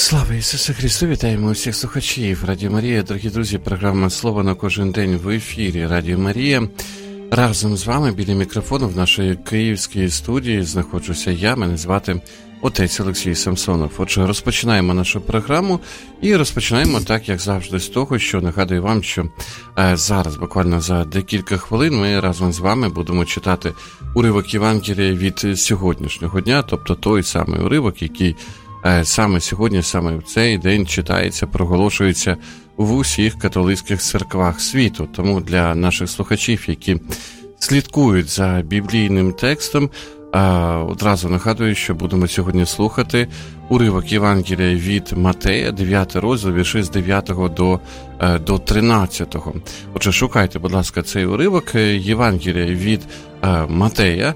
Слава Ісусу Христу! Вітаємо усіх слухачів Радіо Марія. Дорогі друзі, програма «Слово на кожен день» в ефірі Радіо Марія. Разом з вами біля мікрофону в нашій київській студії знаходжуся я, мене звати отець Олексій Самсонов. Отже, розпочинаємо нашу програму і розпочинаємо так, як завжди, з того, що нагадую вам, що зараз, буквально за декілька хвилин, ми разом з вами будемо читати уривок Євангелія від сьогоднішнього дня, тобто той самий уривок, який саме сьогодні, саме в цей день читається, проголошується в усіх католицьких церквах світу. Тому для наших слухачів, які слідкують за біблійним текстом, одразу нагадую, що будемо сьогодні слухати уривок Євангелія від Матея, 9 розділ, вірші з 9 до 13. Отже, шукайте, будь ласка, цей уривок Євангелія від Матея,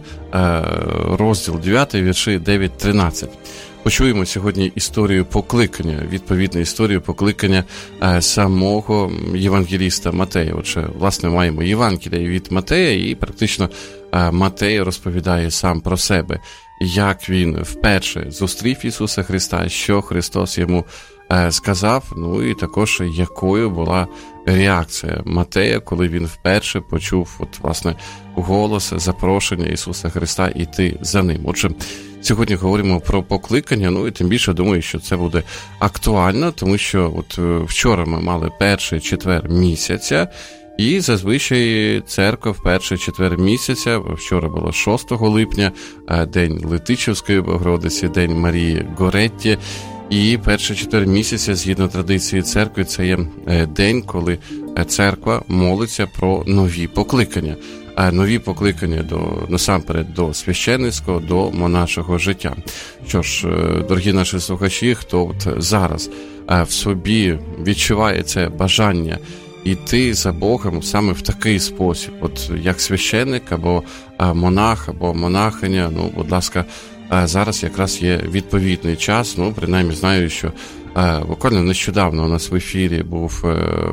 розділ 9, вірші 9-13. Почуємо сьогодні історію покликання, відповідну історію покликання самого євангеліста Матея. Отже, власне, маємо Євангелія від Матея, і практично Матей розповідає сам про себе, як він вперше зустрів Ісуса Христа, що Христос йому сказав, ну і також якою була реакція Матея, коли він вперше почув, власне, голос, запрошення Ісуса Христа іти за ним. Отже, сьогодні говоримо про покликання, ну і тим більше думаю, що це буде актуально, тому що вчора ми мали перший четвер місяця, і зазвичай церква в перший четвер місяця, вчора було 6 липня, День Летичівської Богородиці, День Марії Горетті, і перший четвер місяця, згідно традиції церкви, це є день, коли церква молиться про нові покликання. Нові покликання насамперед до священницького, до монашого життя. Що ж, дорогі наші слухачі, хто зараз в собі відчуває це бажання іти за Богом саме в такий спосіб, як священник або монах, або монахиня, будь ласка, зараз якраз є відповідний час, принаймні знаю, що буквально нещодавно у нас в ефірі був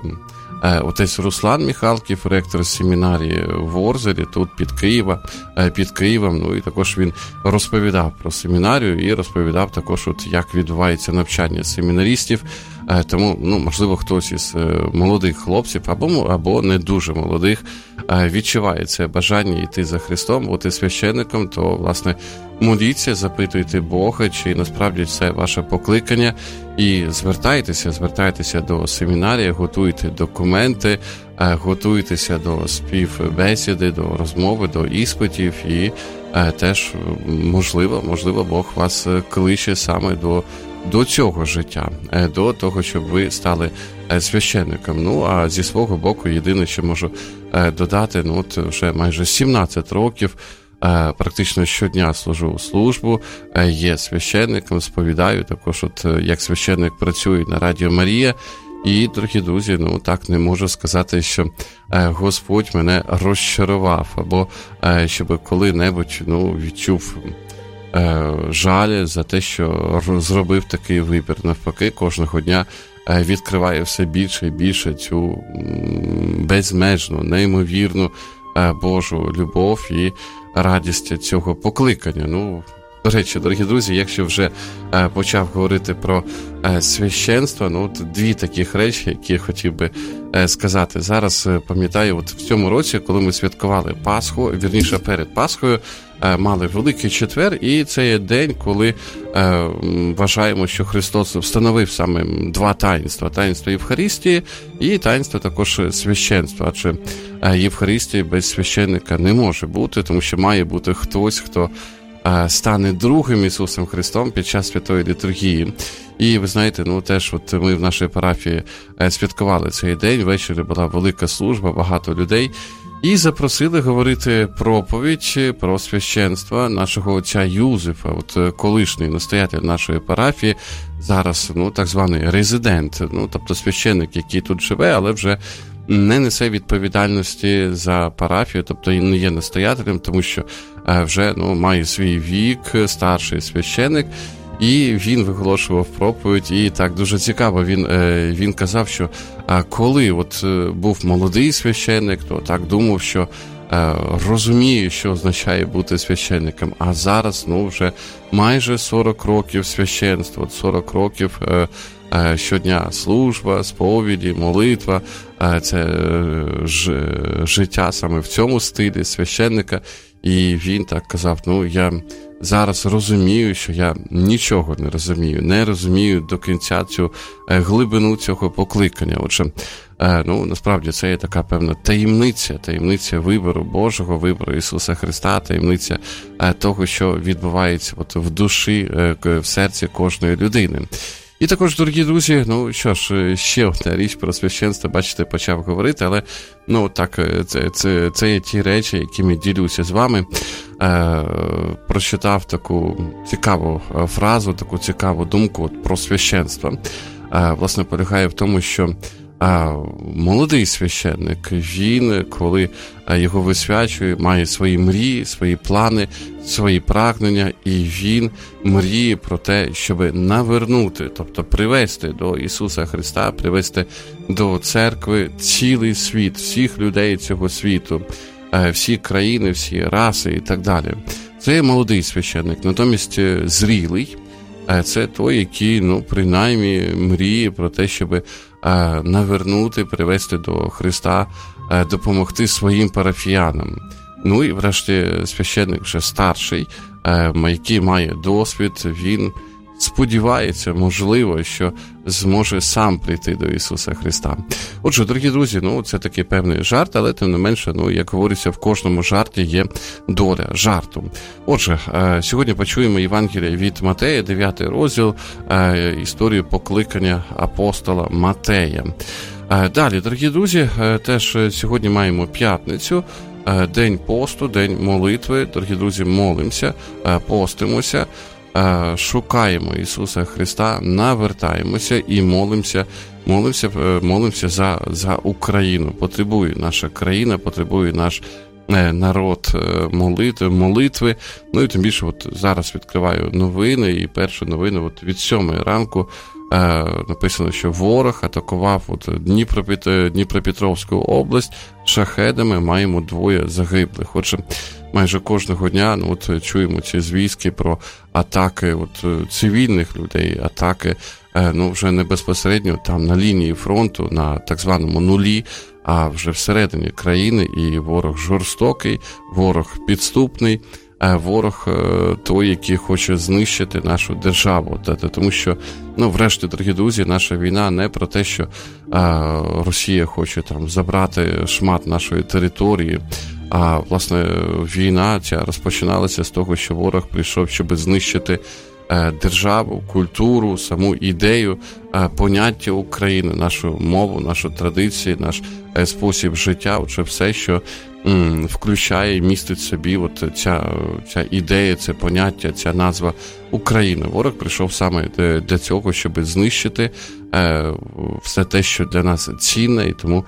отець Руслан Міхалків, ректор семінарії в Орзелі, тут під Києвом, і також він розповідав про семінарію і розповідав також, як відбувається навчання семінарістів. Тому, можливо, хтось із молодих хлопців або не дуже молодих відчуває це бажання йти за Христом, бути священником, то, власне, моліться, запитуйте Бога, чи насправді це ваше покликання, і звертайтеся до семінарії, готуйте документи, готуйтеся до співбесіди, до розмови, до іспитів, і теж, можливо, Бог вас кличе саме до цього життя, до того, щоб ви стали священником. А зі свого боку, єдине, що можу додати, вже майже 17 років практично щодня служу службу, є священником, сповідаю, також як священник працюю на Радіо Марія. І, дорогі друзі, так не можу сказати, що Господь мене розчарував, або щоб коли-небудь відчув жаль за те, що зробив такий вибір. Навпаки, кожного дня відкриває все більше і більше цю безмежну, неймовірну Божу любов і радість цього покликання. До речі, дорогі друзі, якщо вже почав говорити про священство, дві таких речі, які я хотів би сказати. Зараз пам'ятаю, в цьому році, коли ми святкували Пасху, вірніше перед Пасхою, мали Великий Четвер, і це є день, коли вважаємо, що Христос встановив саме два таїнства. Таїнство Євхаристії і таїнство також священства. Адже Євхаристії без священника не може бути, тому що має бути хтось, хто стане другим Ісусом Христом під час святої літургії. І ви знаєте, теж ми в нашій парафії святкували цей день, ввечері була велика служба, багато людей, і запросили говорити проповідь про священство нашого отця Юзефа, колишній настоятель нашої парафії, зараз, так званий резидент, тобто священник, який тут живе, але вже не несе відповідальності за парафію, тобто не є настоятелем, тому що вже має свій вік, старший священник, і він виголошував проповідь, і так дуже цікаво, він казав, що коли був молодий священник, то так думав, що розумію, що означає бути священником, а зараз, вже майже 40 років священства, 40 років щодня служба, сповіді, молитва, це життя саме в цьому стилі священника, і він так казав, я зараз розумію, що я нічого не розумію до кінця цю глибину цього покликання. Отже, насправді це є така певна таємниця вибору Божого, вибору Ісуса Христа, таємниця того, що відбувається в душі, в серці кожної людини. І також, дорогі друзі, ще одна річ про священство, бачите, почав говорити, але, це є ті речі, якими ділюся з вами. Прочитав таку цікаву фразу, таку цікаву думку про священство. Власне, полягає в тому, що молодий священник, він, коли його висвячує, має свої мрії, свої плани, свої прагнення, і він мріє про те, щоб навернути, тобто привести до Ісуса Христа, привести до церкви цілий світ, всіх людей цього світу, всі країни, всі раси і так далі. Це є молодий священник, натомість зрілий – це той, який, принаймні, мріє про те, щоб навернути, привести до Христа, допомогти своїм парафіянам. І врешті священник вже старший, який має досвід, він сподівається, можливо, що зможе сам прийти до Ісуса Христа. Отже, дорогі друзі, це такий певний жарт, але тим не менше, як говориться, в кожному жарті є доля жарту. Отже, сьогодні почуємо Євангеліє від Матея, 9 розділ, історію покликання апостола Матея. Далі, дорогі друзі, теж сьогодні маємо п'ятницю, день посту, день молитви. Дорогі друзі, молимося, постимося, шукаємо Ісуса Христа, навертаємося і молимося за Україну. Потребує наша країна, потребує наш народ молитви. І тим більше зараз відкриваю новини, і перша новина від 7 ранку написано, що ворог атакував Дніпропетровську область шахедами, маємо 2 загиблих. Отже, майже кожного дня чуємо ці звістки про атаки цивільних людей, атаки вже не безпосередньо там на лінії фронту, на так званому нулі, а вже всередині країни, і ворог жорстокий, ворог підступний, ворог той, який хоче знищити нашу державу. Тому що, врешті, дорогі друзі, наша війна не про те, що Росія хоче там забрати шмат нашої території, а, власне, війна ця розпочиналася з того, що ворог прийшов, щоб знищити державу, культуру, саму ідею, поняття України, нашу мову, нашу традицію, наш спосіб життя, отже, все, що включає, містить в собі ця ідея, це поняття, ця назва Україна. Ворог прийшов саме для цього, щоб знищити все те, що для нас цінне, і тому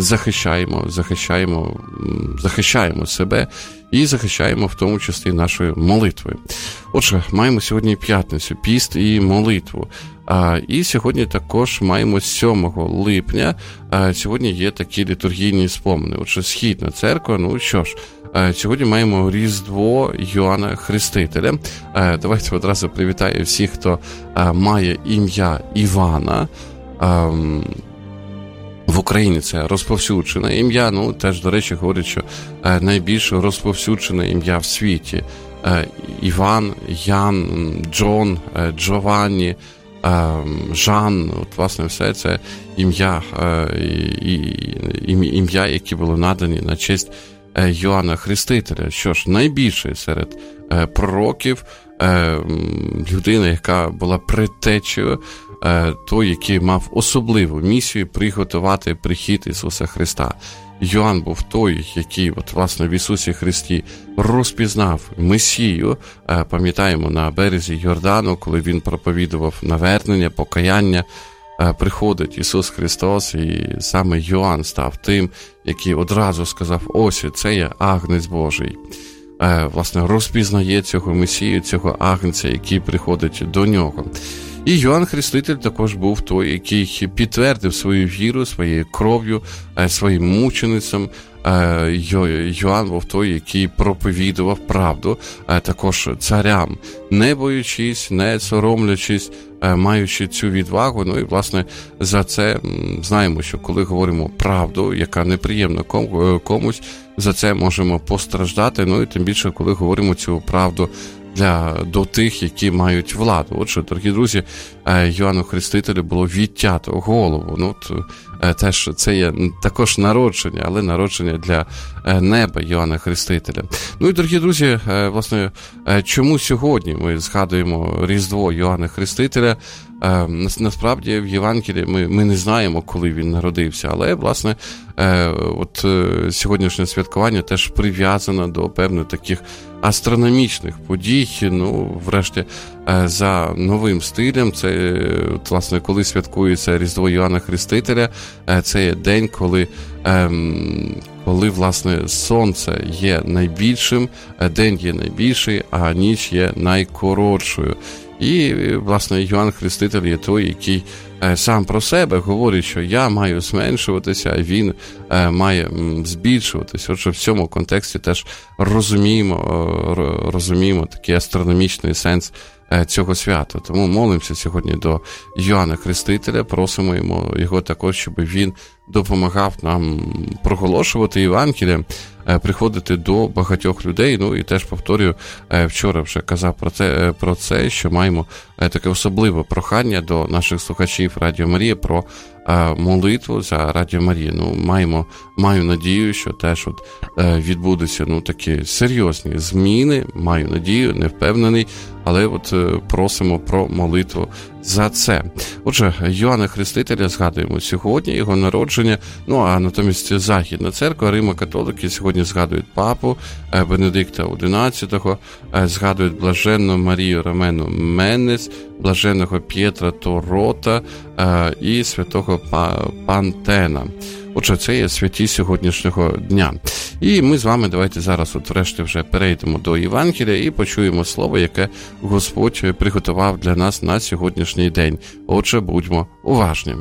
захищаємо себе і захищаємо в тому числі нашою молитвою. Отже, маємо сьогодні п'ятницю, піст і молитву. І сьогодні також маємо 7 липня, сьогодні є такі літургійні спомини. Отже, Східна церква, сьогодні маємо Різдво Йоанна Хрестителя. Давайте одразу привітаю всіх, хто має ім'я Івана. В Україні це розповсюджене ім'я, теж, до речі, говорять, що найбільш розповсюджене ім'я в світі. Іван, Ян, Джон, Джованні, Жан, власне, все це ім'я, які були надані на честь Йоанна Хрестителя. Що ж, найбільше серед пророків, людина, яка була предтечею, той, який мав особливу місію приготувати прихід Ісуса Христа. Йоанн був той, який, власне, в Ісусі Христі розпізнав Месію. Пам'ятаємо, на березі Йордану, коли він проповідував навернення, покаяння, приходить Ісус Христос, і саме Йоанн став тим, який одразу сказав: ось, це є Агнець Божий. Власне, розпізнає цього Месію, цього Агнця, який приходить до нього. І Йоанн Хреститель також був той, який підтвердив свою віру своєю кров'ю, своїм мученицям. Йоанн був той, який проповідував правду також царям, не боючись, не соромлячись, маючи цю відвагу. Ну і, власне, за це знаємо, що коли говоримо правду, яка неприємна комусь, за це можемо постраждати. Ну і тим більше, коли говоримо цю правду до тих, які мають владу. Отже, дорогі друзі, Йоанну Хрестителю було відтято голову. Ну, теж це є також народження, але народження для неба Йоанна Хрестителя. Ну і, дорогі друзі, власне, чому сьогодні ми згадуємо Різдво Йоанна Хрестителя? Насправді в Євангелії ми не знаємо, коли він народився, але, власне, от сьогоднішнє святкування теж прив'язано до певних таких астрономічних подій. Ну, врешті, за новим стилем, це, власне, коли святкується Різдво Йоанна Хрестителя, це є день, коли, власне, сонце є найбільшим, день є найбільший, а ніч є найкоротшою. І, власне, Йоанн Хреститель є той, який сам про себе говорить, що я маю зменшуватися, а він має збільшуватися. Отже, в цьому контексті теж розуміємо такий астрономічний сенс цього свята. Тому молимося сьогодні до Йоанна Хрестителя, просимо його також, щоб він допомагав нам проголошувати Євангеліє, приходити до багатьох людей. Ну і теж повторюю, вчора вже казав про це, що маємо таке особливе прохання до наших слухачів Радіо Марія про молитву за Радіо Марія. Ну, маю надію, що теж відбудуться такі серйозні зміни, маю надію, не впевнений, але просимо про молитву за це. Отже, Йоанна Хрестителя згадуємо сьогодні, його народження, ну а натомість Західна церква, Римо-католики сьогодні згадують папу Бенедикта XI, згадують блаженну Марію Ромену Меннес, блаженного П'єтра Торота і святого Пантена. Отже, це є святі сьогоднішнього дня. І ми з вами давайте зараз врешті вже перейдемо до Євангелія і почуємо слово, яке Господь приготував для нас на сьогоднішній день. Отже, будьмо уважні.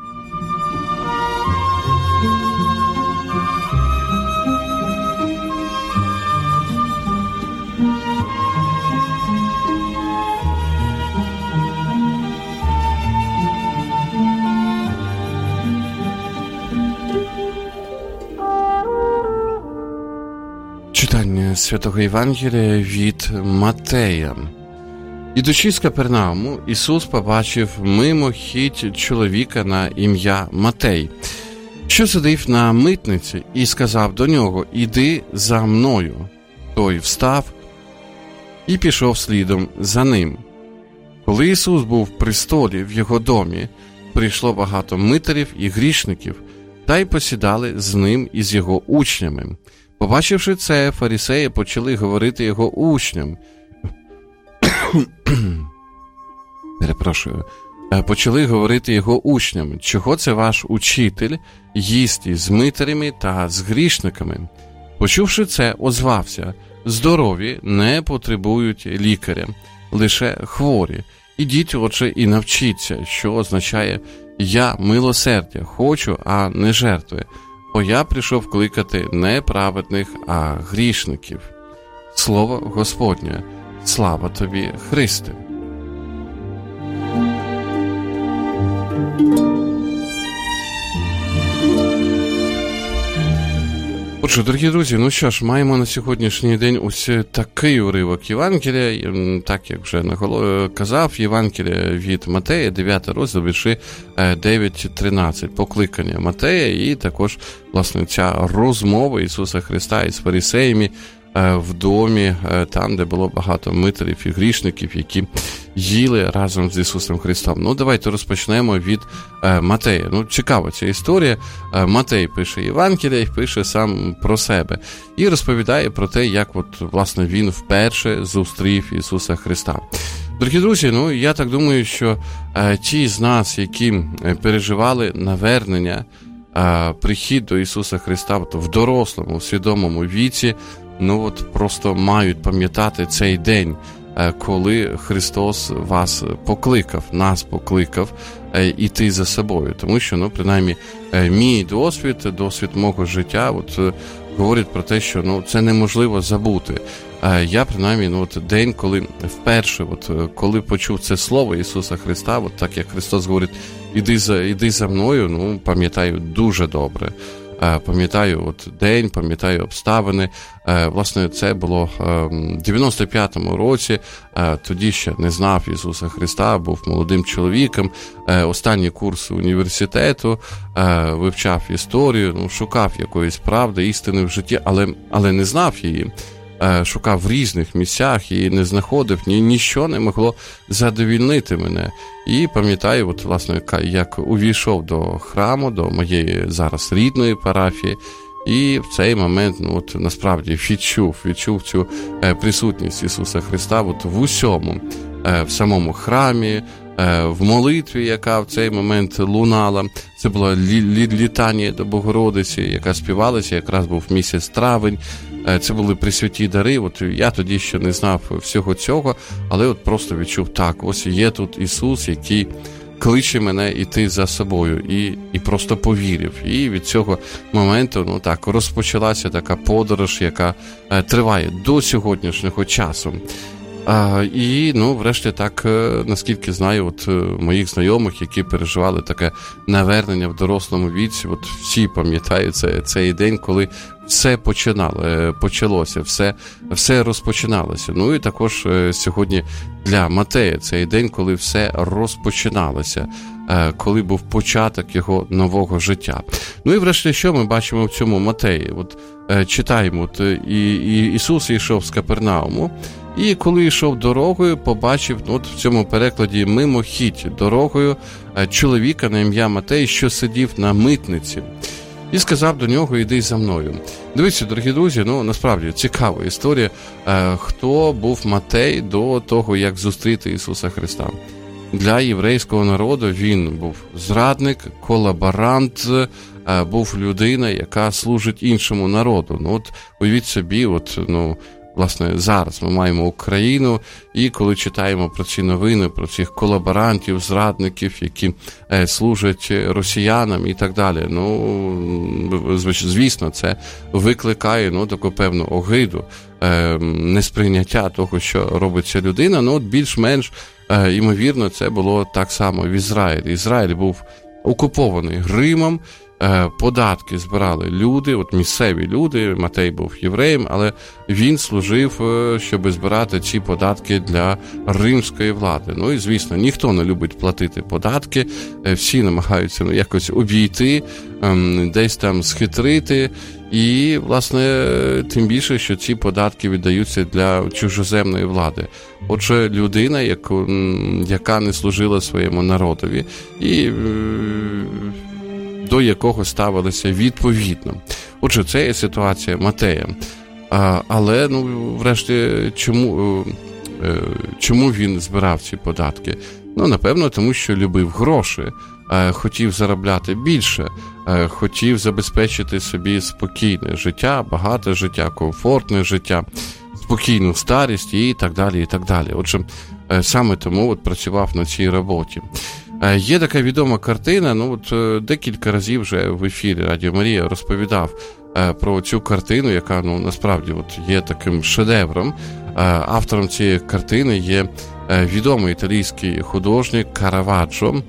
Читання Святого Євангелія від Матея. Ідучи з Капернауму, Ісус побачив мимохідь чоловіка на ім'я Матей, що сидів на митниці, і сказав до нього: «Іди за мною». Той встав і пішов слідом за ним. Коли Ісус був при столі в його домі, прийшло багато митарів і грішників, та й посідали з ним і з його учнями. Побачивши це, фарисеї почали говорити його учням. Почали говорити його учням: «Чого це ваш учитель їсть із митарями та з грішниками?» Почувши це, озвався: «Здорові не потребують лікаря, лише хворі. Ідіть, отже, і навчіться, що означає «я милосердя хочу, а не жертви». Бо я прийшов кликати не праведних, а грішників». Слово Господнє. Слава тобі, Христе. Отже, дорогі друзі, ну що ж, маємо на сьогоднішній день ось такий уривок Євангелія, так як вже казав, Євангелія від Матея, 9 розділ, вірші 9-13, покликання Матея, і також, власне, ця розмова Ісуса Христа із фарисеями в домі, там, де було багато митарів і грішників, які їли разом з Ісусом Христом. Ну, давайте розпочнемо від Матея. Ну, цікава ця історія. Матей пише Євангелія і пише сам про себе. І розповідає про те, як, власне, він вперше зустрів Ісуса Христа. Дорогі друзі, ну, я так думаю, що ті з нас, які переживали навернення, прихід до Ісуса Христа в дорослому, свідомому віці, ну, просто мають пам'ятати цей день, коли Христос вас покликав, нас покликав іти за собою. Тому що, принаймні, мій досвід мого життя говорить про те, що це неможливо забути. Я, принаймні, день, коли вперше, коли почув це слово Ісуса Христа, так як Христос говорить, іди за мною, пам'ятаю дуже добре. Пам'ятаю день, пам'ятаю обставини. Власне, це було в 95-му році. Тоді ще не знав Ісуса Христа, був молодим чоловіком. Останній курс університету, вивчав історію, шукав якоїсь правди, істини в житті, але не знав її. Шукав в різних місцях і не знаходив, ніщо не могло задовільнити мене. І пам'ятаю, власне, як увійшов до храму, до моєї зараз рідної парафії, і в цей момент, насправді відчув цю присутність Ісуса Христа в усьому, в самому храмі, в молитві, яка в цей момент лунала. Це була літанія до Богородиці, яка співалася, якраз був місяць травень. Це були пресвяті дари. Я тоді ще не знав всього цього, але просто відчув, так, ось є тут Ісус, який кличе мене іти за собою, і просто повірив. І від цього моменту, розпочалася така подорож, яка триває до сьогоднішнього часу. І, врешті, так, наскільки знаю, моїх знайомих, які переживали таке навернення в дорослому віці, всі пам'ятають цей день, коли все почалося, все розпочиналося. І також сьогодні для Матея цей день, коли все розпочиналося, коли був початок його нового життя. І врешті, що ми бачимо в цьому Матеї? Читаємо, і Ісус йшов з Капернауму, і коли йшов дорогою, побачив, в цьому перекладі мимохідь дорогою, чоловіка на ім'я Матей, що сидів на митниці. І сказав до нього, іди за мною. Дивіться, дорогі друзі, насправді цікава історія, хто був Матей до того, як зустріти Ісуса Христа. Для єврейського народу він був зрадник, колаборант, був людина, яка служить іншому народу. Уявіть собі, власне, зараз ми маємо Україну, і коли читаємо про ці новини, про цих колаборантів, зрадників, які служать росіянам і так далі, звісно, це викликає таку певну огиду, несприйняття того, що робить ця людина. Більш-менш, ймовірно, це було так само в Ізраїлі. Ізраїль був окупований Римом, податки збирали люди, місцеві люди, Матей був євреєм, але він служив, щоб збирати ці податки для римської влади. І, звісно, ніхто не любить платити податки, всі намагаються якось обійти, десь там схитрити, і, власне, тим більше, що ці податки віддаються для чужоземної влади. Отже, людина, яка не служила своєму народові, і до якого ставилися відповідно. Отже, це є ситуація Матея. Але, врешті, чому він збирав ці податки? Напевно, тому що любив гроші, хотів заробляти більше, хотів забезпечити собі спокійне життя, багате життя, комфортне життя, спокійну старість і так далі, і так далі. Отже, саме тому працював на цій роботі. Є така відома картина, декілька разів вже в ефірі Радіо Марія розповідав про цю картину, яка, насправді, є таким шедевром. Автором цієї картини є відомий італійський художник Караваджо.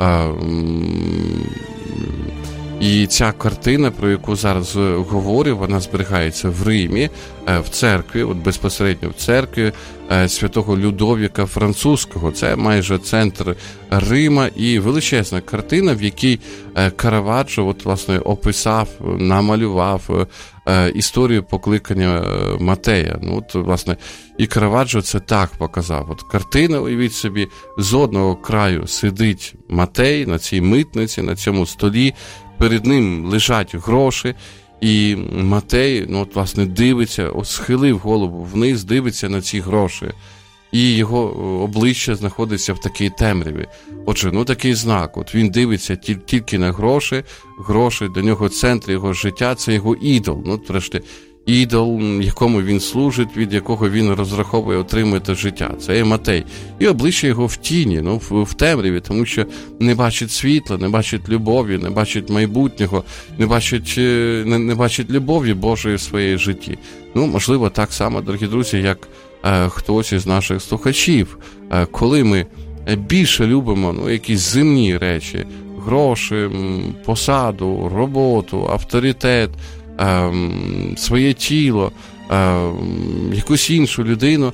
І ця картина, про яку зараз говорю, вона зберігається в Римі, в церкві, безпосередньо в церкві святого Людовіка Французького. Це майже центр Рима, і величезна картина, в якій Караваджо власне описав, намалював історію покликання Матея. Власне, і Караваджо це так показав. Картина, уявіть собі, з одного краю сидить Матей на цій митниці, на цьому столі, перед ним лежать гроші, і Матей, власне, дивиться, схилив голову вниз, дивиться на ці гроші. І його обличчя знаходиться в такій темряві. Отже, такий знак. Він дивиться тільки на гроші, для нього центр його життя – це його ідол. Врешті, ідол, якому він служить, від якого він розраховує отримати життя. Це є Матей. І обличчя його в тіні, в темряві, тому що не бачить світла, не бачить любові, не бачить майбутнього, не бачить любові Божої в своїй житті. Можливо, так само, дорогі друзі, як хтось із наших слухачів. Коли ми більше любимо якісь земні речі, гроші, посаду, роботу, авторитет, своє тіло, якусь іншу людину,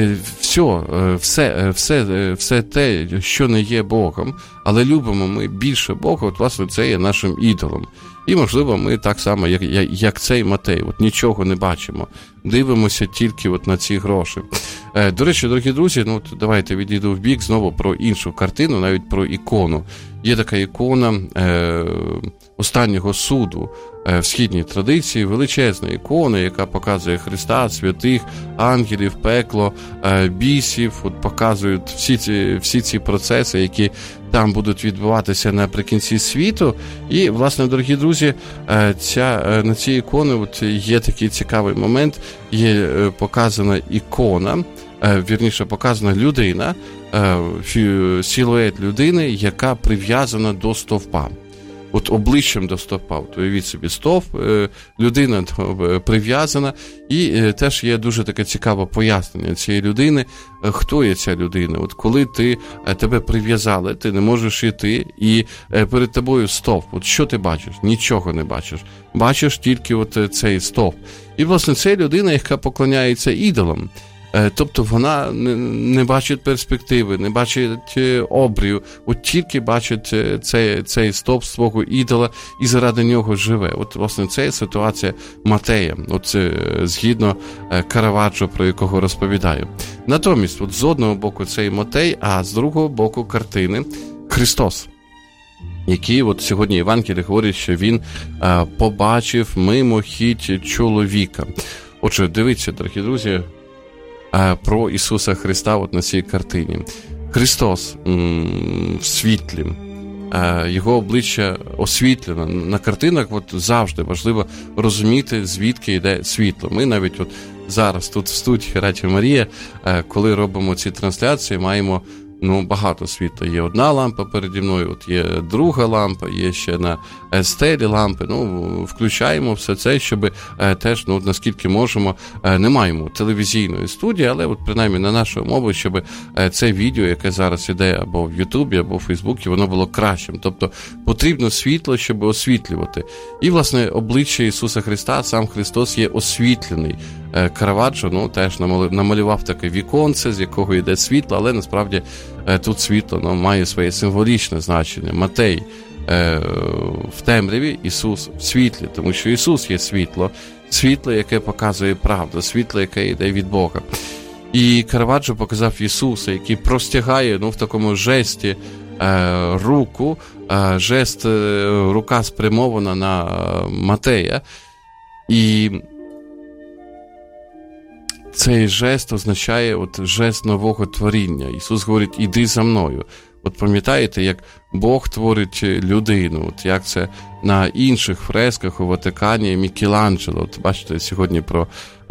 все те, що не є Богом, але любимо ми більше Бога, власне, це є нашим ідолом. І, можливо, ми так само, як цей Матей, нічого не бачимо, дивимося тільки на ці гроші. До речі, дорогі друзі, давайте відійду в бік знову про іншу картину, навіть про ікону. Є така ікона останнього суду в східній традиції, величезна ікона, яка показує Христа, святих, ангелів, пекло, бісів, показують всі ці процеси, які там будуть відбуватися наприкінці світу. І, власне, дорогі друзі, на цій іконі є такий цікавий момент, є показана ікона, вірніше, показана людина, силует людини, яка прив'язана до стовпа. Обличчям до стовпа. Уявіть собі, стовп, людина прив'язана, і теж є дуже таке цікаве пояснення цієї людини, хто є ця людина. Коли тебе прив'язали, ти не можеш йти, і перед тобою стовп. Що ти бачиш? Нічого не бачиш. Бачиш тільки цей стовп. І, власне, це людина, яка поклоняється ідолам. Тобто вона не бачить перспективи, не бачить обрію, тільки бачить цей стовп свого ідола і заради нього живе. Власне, це ситуація Матея, згідно Караваджо, про якого розповідаю. Натомість, з одного боку цей Матей, а з другого боку картини Христос, який сьогодні Євангеліє говорить, що він побачив мимохідь чоловіка. Отже, дивіться, дорогі друзі, про Ісуса Христа на цій картині. Христос в світлі, його обличчя освітлено. На картинах завжди важливо розуміти, звідки йде світло. Ми навіть зараз тут в студії Радіо Марія, коли робимо ці трансляції, маємо багато світла. Є одна лампа переді мною, є друга лампа, є ще на стелі лампи. Включаємо все це, щоб теж, наскільки можемо, не маємо телевізійної студії, але принаймні на нашому мові, щоб це відео, яке зараз іде або в Ютубі, або в Фейсбуці, воно було кращим. Тобто потрібно світло, щоб освітлювати. І, власне, обличчя Ісуса Христа, сам Христос є освітлений. Караваджо, теж намалював таке віконце, з якого йде світло, але насправді тут світло має своє символічне значення. Матей в темряві, Ісус в світлі, тому що Ісус є світло, яке показує правду, світло, яке йде від Бога. І Караваджо показав Ісуса, який простягає в такому жесті руку, рука спрямована на Матея, і цей жест означає жест нового творіння. Ісус говорить, іди за мною. Пам'ятаєте, як Бог творить людину, як це на інших фресках у Ватикані Мікеланджело. Бачите, сьогодні про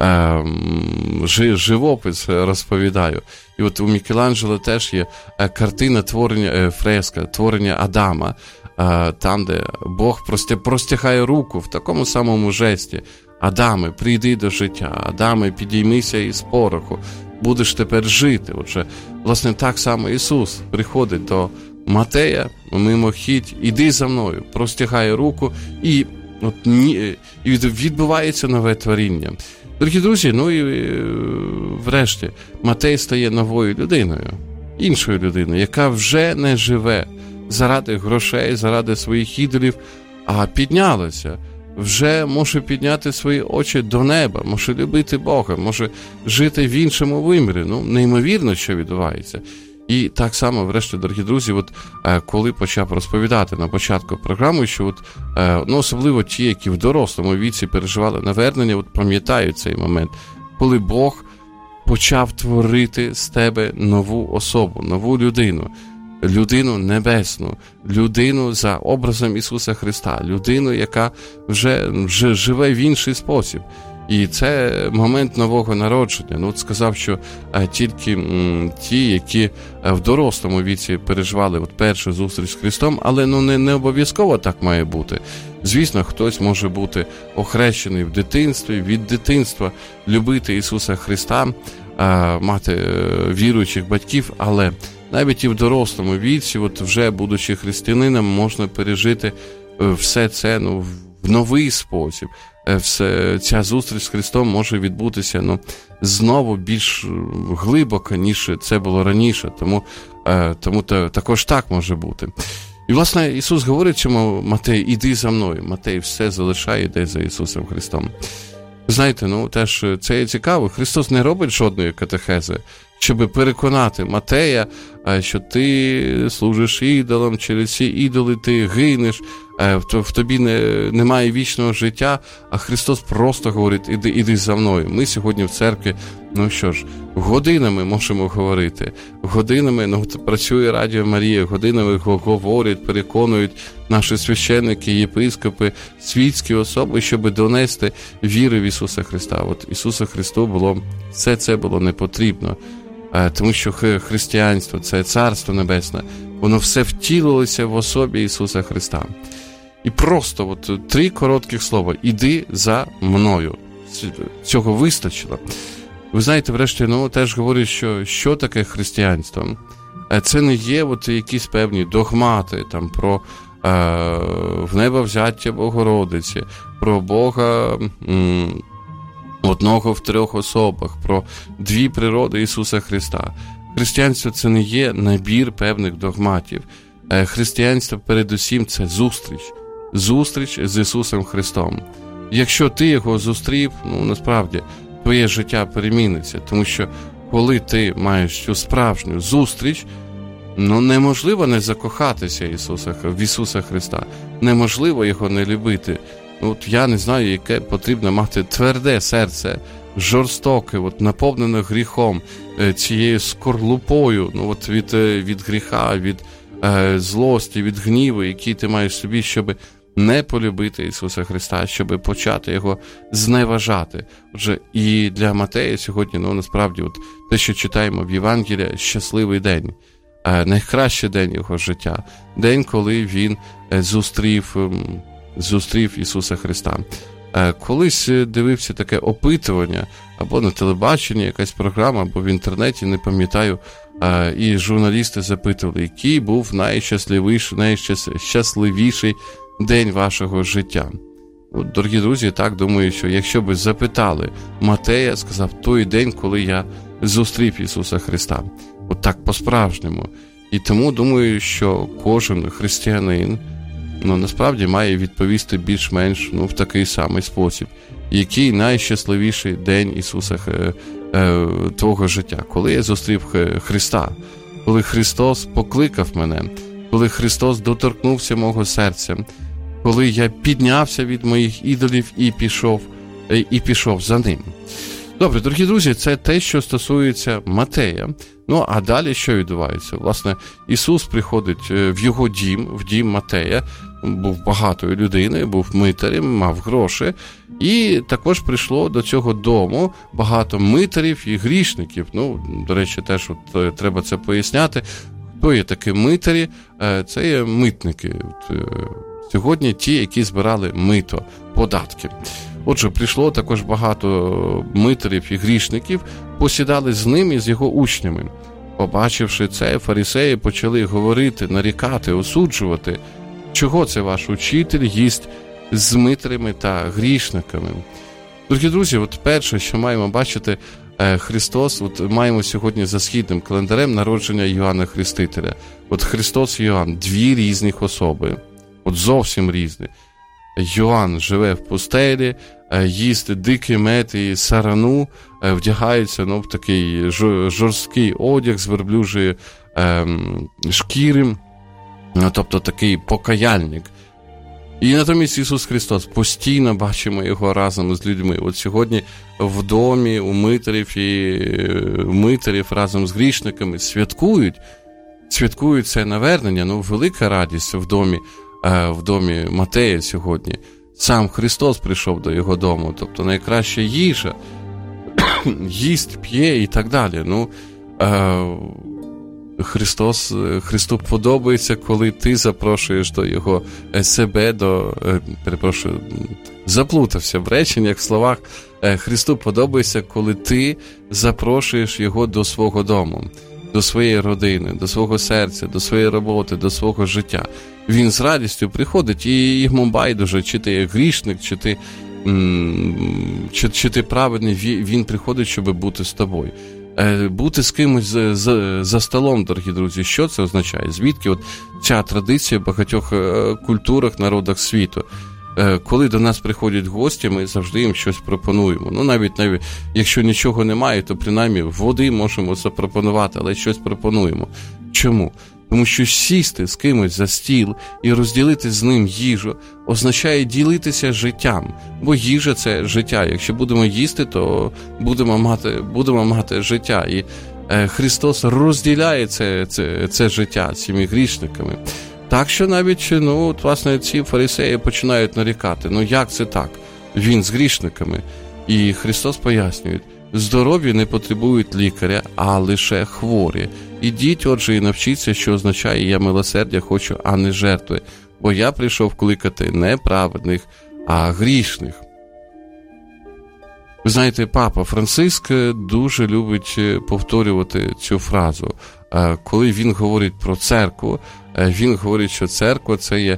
живопис розповідаю. І у Мікеланджело теж є картина фреска, творення Адама, там, де Бог простягає руку в такому самому жесті. Адаме, прийди до життя, Адаме, підіймися із пороху, будеш тепер жити. Отже, власне, так само Ісус приходить до Матея, мимохідь, іди за мною, простягає руку, і відбувається нове творіння. Дорогі друзі, і врешті, Матей стає новою людиною, іншою людиною, яка вже не живе заради грошей, заради своїх ідолів, а піднялася. Вже може підняти свої очі до неба, може любити Бога, може жити в іншому вимірі. Неймовірно, що відбувається. І так само, врешті, дорогі друзі, коли почав розповідати на початку програми, що особливо ті, які в дорослому віці переживали навернення, пам'ятають цей момент, коли Бог почав творити з тебе нову особу, нову людину. Людину небесну, людину за образом Ісуса Христа, людину, яка вже живе в інший спосіб. І це момент нового народження. Ну, от сказав, що тільки ті, які в дорослому віці переживали от першу зустріч з Христом, але не обов'язково так має бути. Звісно, хтось може бути охрещений в дитинстві, від дитинства любити Ісуса Христа, мати віруючих батьків, але навіть і в дорослому віці, от вже будучи християнином, можна пережити все це в новий спосіб. Ця зустріч з Христом може відбутися знову більш глибоко, ніж це було раніше. Тому також так може бути. І, власне, Ісус говорить цьому Матею: іди за мною. Матей все залишає, йде за Ісусом Христом. Знаєте, теж це є цікаво. Христос не робить жодної катехези, щоб переконати Матея, що ти служиш ідолам, через ці ідоли ти гинеш, в тобі немає вічного життя, а Христос просто говорить: іди за мною. Ми сьогодні в церкві, годинами можемо говорити, годинами, працює Радіо Марія, годинами говорять, переконують наші священники, єпископи, світські особи, щоб донести віру в Ісуса Христа. От Ісусу Христу все це було не потрібно, тому що християнство – це Царство Небесне, воно все втілилося в особі Ісуса Христа. І просто 3 коротких слова: іди за мною. Цього вистачило. Ви знаєте, врешті, теж говорять, що таке християнство. Це не є якісь певні догмати там про внебовзяття Богородиці, про Бога одного в 3 особах, про 2 природи Ісуса Христа. Християнство – це не є набір певних догматів. Християнство, передусім, це зустріч з Ісусом Христом. Якщо ти його зустрів, насправді, твоє життя переміниться, тому що коли ти маєш цю справжню зустріч, неможливо не закохатися в Ісуса Христа, неможливо його не любити. Я не знаю, яке потрібно мати тверде серце, жорстоке, наповнене гріхом, цією скорлупою, від гріха, від злості, від гніву, який ти маєш собі, щоб не полюбити Ісуса Христа, щоб почати його зневажати. Отже, і для Матея сьогодні, насправді, те, що читаємо в Євангелії, щасливий день, найкращий день його життя, день, коли він зустрів Ісуса Христа. Колись дивився таке опитування, або на телебаченні якась програма, або в інтернеті, не пам'ятаю, і журналісти запитували, який був найщасливіший день вашого життя. Дорогі друзі, так думаю, що якщо б запитали Матея, сказав: той день, коли я зустрів Ісуса Христа. Так по-справжньому. І тому думаю, що кожен християнин насправді має відповісти більш-менш в такий самий спосіб. Який найщасливіший день Ісуса твого життя? Коли я зустрів Христа, коли Христос покликав мене, коли Христос доторкнувся мого серця, коли я піднявся від моїх ідолів і пішов за ним. Добре, дорогі друзі, це те, що стосується Матея. А далі що відбувається? Власне, Ісус приходить в його дім, в дім Матея, був багатою людиною, був митарем, мав гроші, і також прийшло до цього дому багато митарів і грішників. До речі, теж треба це поясняти. Хто є такі митарі? Це є митники. Сьогодні ті, які збирали мито, податки. Отже, прийшло також багато митарів і грішників, посідали з ним і з його учнями. Побачивши це, фарисеї почали говорити, нарікати, осуджувати, чого це ваш учитель їсть з митарями та грішниками. Дорогі друзі, перше, що маємо бачити, Христос, маємо сьогодні за східним календарем народження Йоанна Хрестителя. Христос і Йоанн – 2 різних особи, зовсім різні. Йоанн живе в пустелі, їсть дикий мед і сарану, вдягається в такий жорсткий одяг з верблюжої шкіри, тобто такий покаяльник. І натомість Ісус Христос, постійно бачимо його разом з людьми. Сьогодні в домі у митарів разом з грішниками святкують це навернення, велика радість в домі Матея сьогодні. сам Христос прийшов до його дому, тобто найкраща їжа, їсть, п'є і так далі. Христу подобається, коли ти запрошуєш до його себе, заплутався в реченнях, в словах. Христу подобається, коли ти запрошуєш його до свого дому, до своєї родини, до свого серця, до своєї роботи, до свого життя. Він з радістю приходить, і йому байдуже, чи ти є грішник, чи ти праведний, він приходить, щоб бути з тобою. Бути з кимось за столом, дорогі друзі, що це означає? Звідки от ця традиція в багатьох культурах, народах світу? Коли до нас приходять гості, ми завжди їм щось пропонуємо. Навіть якщо нічого немає, то принаймні води можемо запропонувати, але щось пропонуємо. Чому? Тому що сісти з кимось за стіл і розділити з ним їжу означає ділитися життям. Бо їжа – це життя. Якщо будемо їсти, то будемо мати життя. І Христос розділяє це життя цими грішниками. Так що навіть, власне, ці фарисеї починають нарікати. Як це так? Він з грішниками. І Христос пояснює, здорові не потребують лікаря, а лише хворі. Ідіть, отже, і навчіться, що означає «я милосердя хочу, а не жертви». Бо я прийшов кликати не праведних, а грішних. Ви знаєте, папа Франциск дуже любить повторювати цю фразу. Коли він говорить про церкву, він говорить, що церква – це є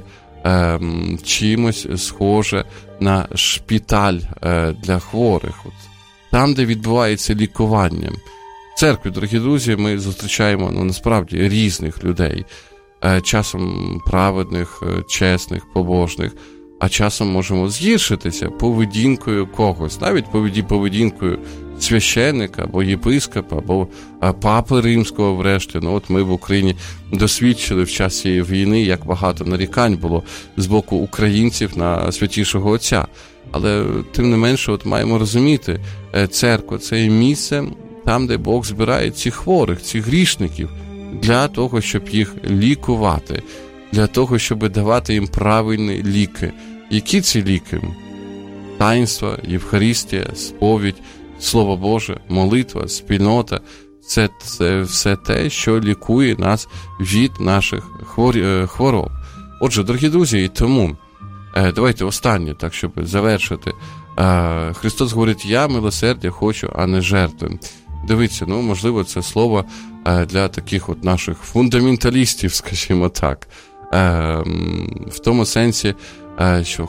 чимось схоже на шпиталь для хворих. Там, де відбувається лікування. В церкві, дорогі друзі, ми зустрічаємо, насправді, різних людей. Часом праведних, чесних, побожних, а часом можемо згіршитися поведінкою когось, навіть поведінкою священника, або єпископа, або папи римського врешті. Ми в Україні досвідчили в часі війни, як багато нарікань було з боку українців на Святішого Отця. Але, тим не менше, маємо розуміти, церква – це є місце там, де Бог збирає цих хворих, цих грішників, для того, щоб їх лікувати, для того, щоб давати їм правильні ліки. Які ці ліки? Таїнство, Євхаристія, сповідь, Слово Боже, молитва, спільнота – це все те, що лікує нас від наших хвороб. Отже, дорогі друзі, і тому давайте останнє, так, щоб завершити. Христос говорить, я милосердя хочу, а не жертви. Дивіться, можливо, це слово для таких наших фундаменталістів, скажімо так. В тому сенсі, що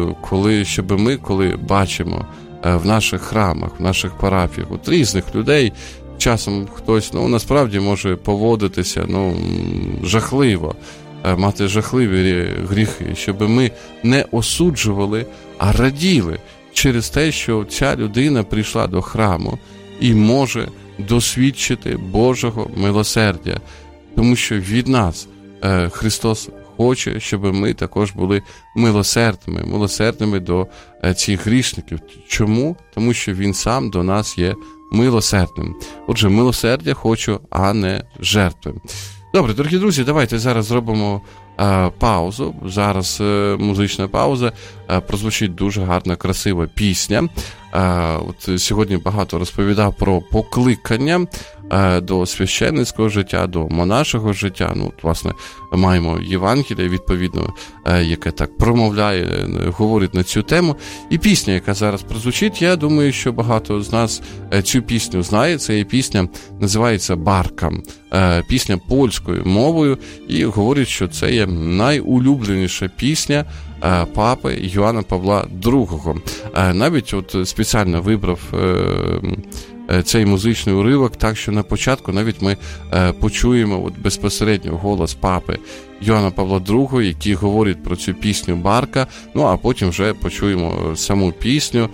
коли бачимо в наших храмах, в наших парафіях різних людей, часом хтось, насправді може поводитися, жахливо, мати жахливі гріхи, щоб ми не осуджували, а раділи через те, що ця людина прийшла до храму і може досвідчити Божого милосердя, тому що від нас Христос хоче, щоб ми також були милосердними до цих грішників. Чому? Тому що Він сам до нас є милосердним. Отже, милосердя хочу, а не жертви. Добре, дорогі друзі, давайте зараз зробимо паузу. Зараз музична пауза. Прозвучить дуже гарна, красива пісня. Сьогодні багато розповідав про покликання до священницького життя, до монашого життя. Власне, маємо Євангеліє, відповідно, яке так промовляє, говорить на цю тему. І пісня, яка зараз прозвучить, я думаю, що багато з нас цю пісню знає. Це пісня називається «Барка». Пісня польською мовою, і говорить, що це є найулюбленіша пісня папи Йоанна Павла II. Навіть спеціально вибрав цей музичний уривок, так що на початку навіть ми почуємо безпосередньо голос папи Йоанна Павла II, який говорить про цю пісню «Барка», а потім вже почуємо саму пісню.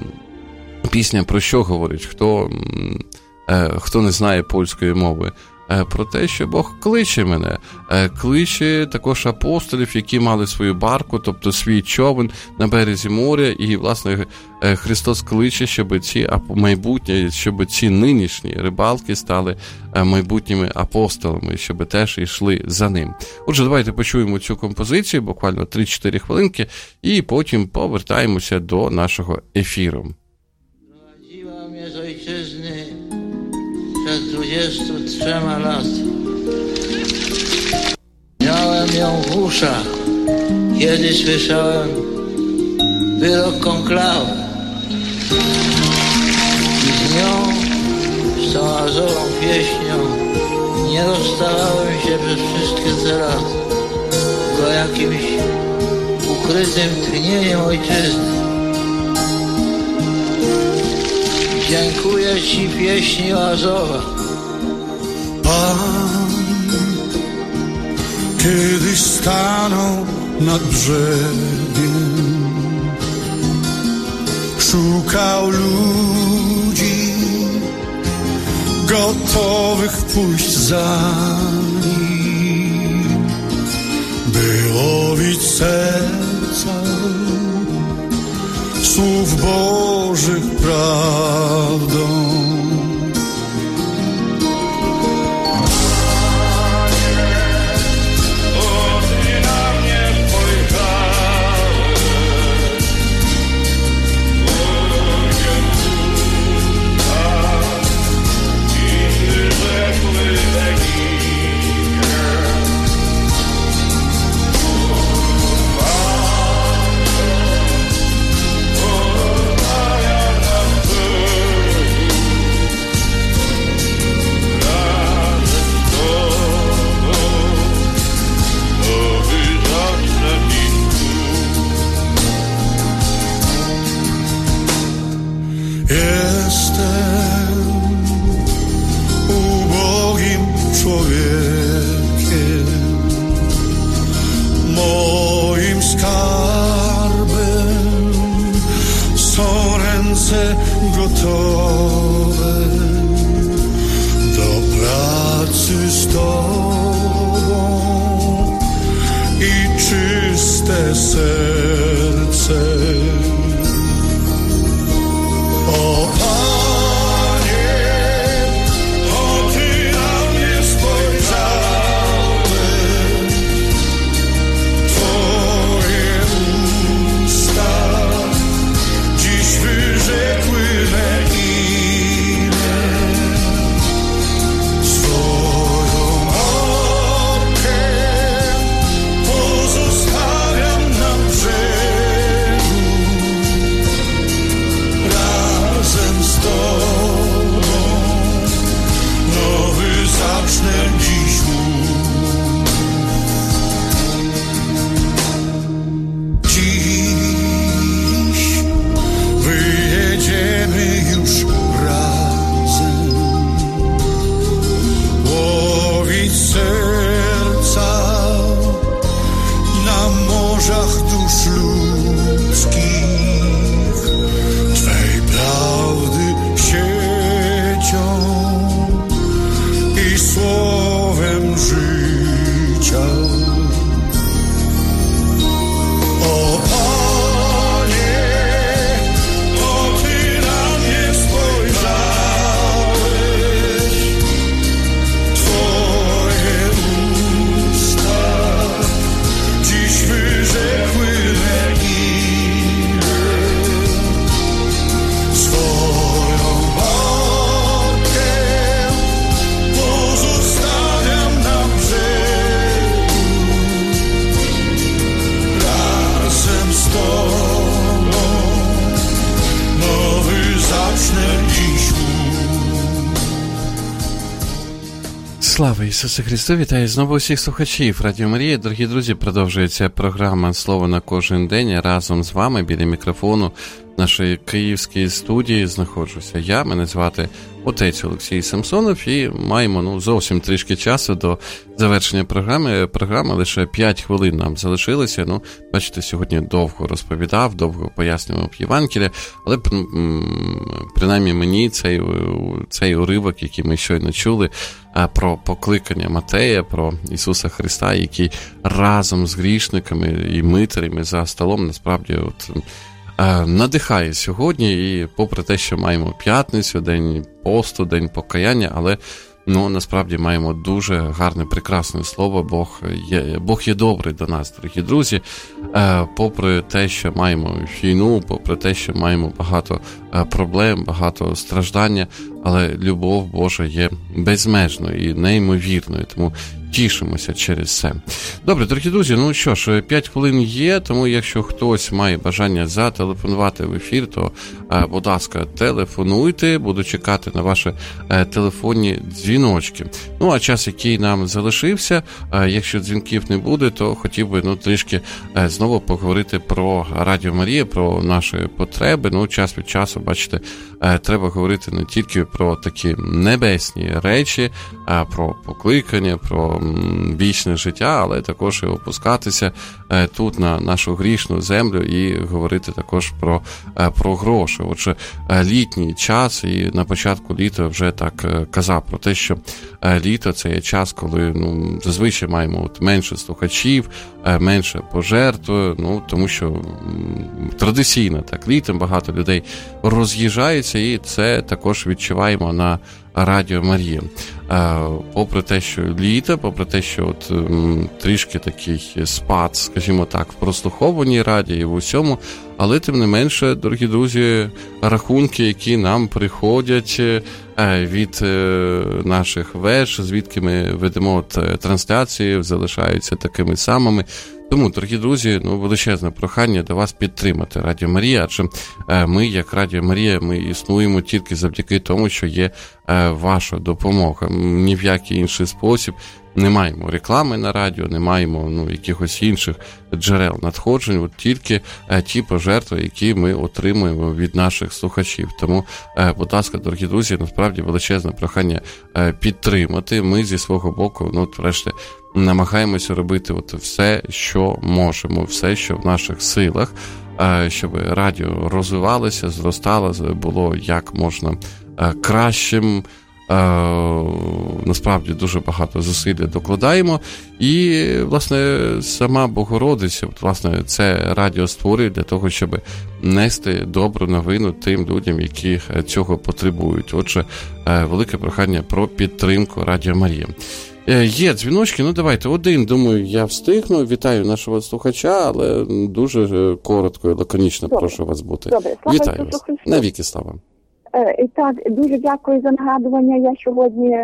Пісня про що говорить? Хто не знає польської мови? про те, що Бог кличе мене, кличе також апостолів, які мали свою барку, тобто свій човен на березі моря, і, власне, Христос кличе, щоб ці майбутні, щоб ці нинішні рибалки стали майбутніми апостолами, щоб теж йшли за ним. Отже, давайте почуємо цю композицію, буквально 3-4 хвилинки, і потім повертаємося до нашого ефіру. Prowadziła mnie z ojczyzny przed 23 laty. Miałem ją w uszach, kiedy słyszałem wyrok konklawy. I z nią, z tą azową pieśnią, nie rozstawałem się przez wszystkie te lata. Była jakimś ukrytym tchnieniem ojczyzny. Dziękuję Ci, pieśni Azowa. Pan kiedyś stanął nad brzegiem, szukał ludzi gotowych pójść za nim, by łowić serca słów Bożych prawdą. Gotowe do pracy z Tobą i czyste serce. O Panie, o Ty na mnie spojrzałeś, Twoje usta dziś wyrzekły me imię. Swoją opiekę pozostawiam na brzegu. Razem z Tobą nowy zacznę dziś mój. Dziś wyjedziemy już razem, łowić serca na morzach dusz ludzkich, Twej prawdy siecią i słowem życia. O Panie, o Ty na mnie spojrzałeś, Twoje usta dziś wyrzekły me imię. Swoją matkę pozostawiam na brzegu. Razem z Tobą nowy zacznę dziś mój. Слава Ісусу Христу! Вітаю знову всіх слухачів Радіо Марія. Дорогі друзі, продовжується програма «Слово на кожен день». Разом з вами біля мікрофону нашої київської студії знаходжуся я. Мене звати отець Олексій Самсонов, і маємо зовсім трішки часу до завершення програми. Програма лише 5 хвилин нам залишилося. Бачите, сьогодні довго розповідав, довго пояснював Євангелія, але принаймні мені цей уривок, який ми щойно чули, про покликання Матея, про Ісуса Христа, який разом з грішниками і митарями за столом насправді надихає сьогодні. І попри те, що маємо п'ятницю, день посту, день покаяння, але насправді маємо дуже гарне, прекрасне слово. Бог є добрий до нас, дорогі друзі. Попри те, що маємо війну, попри те, що маємо багато проблем, багато страждання, але любов Божа є безмежною і неймовірною, тому тішимося через це. Добре, дорогі друзі, що ж, 5 хвилин є, тому якщо хтось має бажання зателефонувати в ефір, то, будь ласка, телефонуйте, буду чекати на ваші телефонні дзвіночки. А час, який нам залишився, якщо дзвінків не буде, то хотів би трішки знову поговорити про Радіо Марія, про наші потреби. Час від часу, бачите, треба говорити не тільки про такі небесні речі, про покликання, про вічне життя, але також і опускатися тут на нашу грішну землю і говорити також про гроші. Отже, літній час, і на початку літа вже так казав про те, що літо – це є час, коли зазвичай маємо менше слухачів, менше пожертв, тому що традиційно так літом багато людей роз'їжджаються, і це також відчуваємо на Радіо Марія. Попри те, що літо, попри те, що трішки такий спад, скажімо так, в прослуховуванні радіо і в усьому, але тим не менше, дорогі друзі, рахунки, які нам приходять від наших веж, звідки ми ведемо трансляції, залишаються такими самими. Тому, дорогі друзі, величезне прохання до вас підтримати Радіо Марія, адже ми, як Радіо Марія, ми існуємо тільки завдяки тому, що є ваша допомога. Ні в який інший спосіб. Не маємо реклами на радіо, не маємо якихось інших джерел надходжень, тільки ті пожертви, які ми отримуємо від наших слухачів. Тому, будь ласка, дорогі друзі, насправді величезне прохання підтримати. Ми зі свого боку, врешті, намагаємося робити все, що можемо, все, що в наших силах, щоб радіо розвивалося, зростало, було як можна кращим. Насправді дуже багато зусиль докладаємо, і, власне, сама Богородиця, власне, це радіо створює для того, щоб нести добру новину тим людям, які цього потребують. Отже, велике прохання про підтримку Радіо Марія. Є дзвіночки, давайте один, думаю, я встигну. Вітаю нашого слухача, але дуже коротко і лаконічно прошу вас бути. Добре. Вітаю вас. Навіки слава. І так, дуже дякую за нагадування. Я сьогодні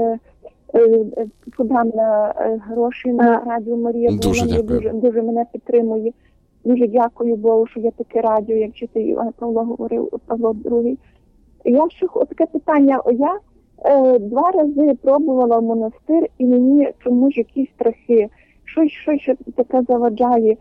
подам на гроші на Радіо Марія. Дуже дякую. Дуже мене підтримує. Дуже дякую Богу, що є таке радіо, як вчитель Іван Павло говорив, Павло II. Я ще таке питання. Я 2 рази пробувала в монастир, і мені чомусь якісь страхи. Щось таке заваджає.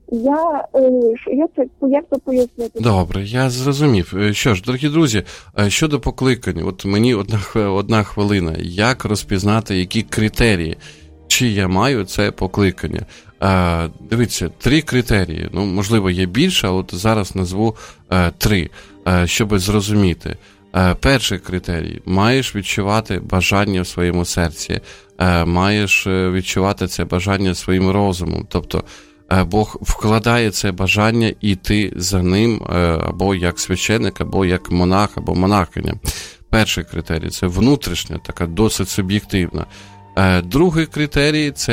Як то пояснити? Добре, я зрозумів. Що ж, дорогі друзі, щодо покликань, мені одна хвилина. Як розпізнати, які критерії, чи я маю це покликання? Дивіться, 3 критерії. Можливо, є більше, а зараз назву 3, щоб зрозуміти. Перший критерій. Маєш відчувати бажання в своєму серці. Маєш відчувати це бажання своїм розумом. Тобто, Бог вкладає це бажання йти за ним або як священник, або як монах, або монахиня. Перший критерій – це внутрішня, така досить суб'єктивна. Другий критерій –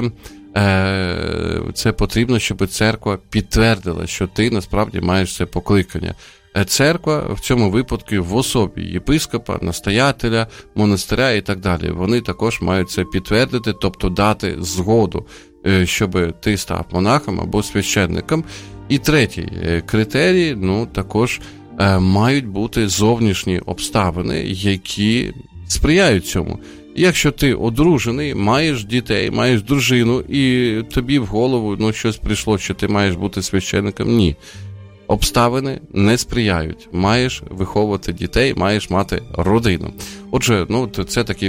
це потрібно, щоб церква підтвердила, що ти насправді маєш це покликання. Церква в цьому випадку в особі єпископа, настоятеля, монастиря і так далі. Вони також мають це підтвердити, тобто дати згоду, щоб ти став монахом або священником. І третій критерій, також мають бути зовнішні обставини, які сприяють цьому. Якщо ти одружений, маєш дітей, маєш дружину, і тобі в голову щось прийшло, що ти маєш бути священником, ні. обставини не сприяють. Маєш виховувати дітей, маєш мати родину. Отже, це такий